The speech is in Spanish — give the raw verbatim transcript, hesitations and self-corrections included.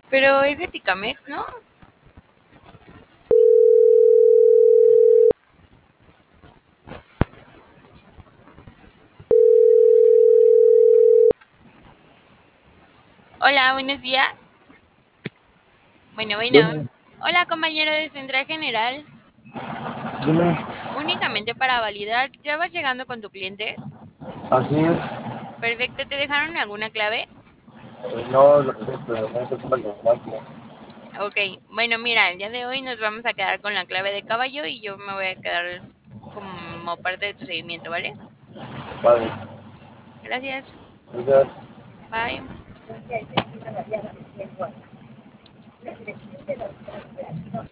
Pero es de Ticamex, ¿no? Hola, buenos días. Bueno, bueno. Bueno, Hola, compañero de Central General. dime, Únicamente para validar, ¿ya vas llegando con tu cliente? así es, Perfecto, ¿te dejaron alguna clave? eh, no lo que sé, pero no sé cómo lo máquina. Ok, bueno, mira, el día de hoy nos vamos a quedar con la clave de caballo y yo me voy a quedar como parte de tu seguimiento, ¿vale? Vale, Gracias. gracias. Bye.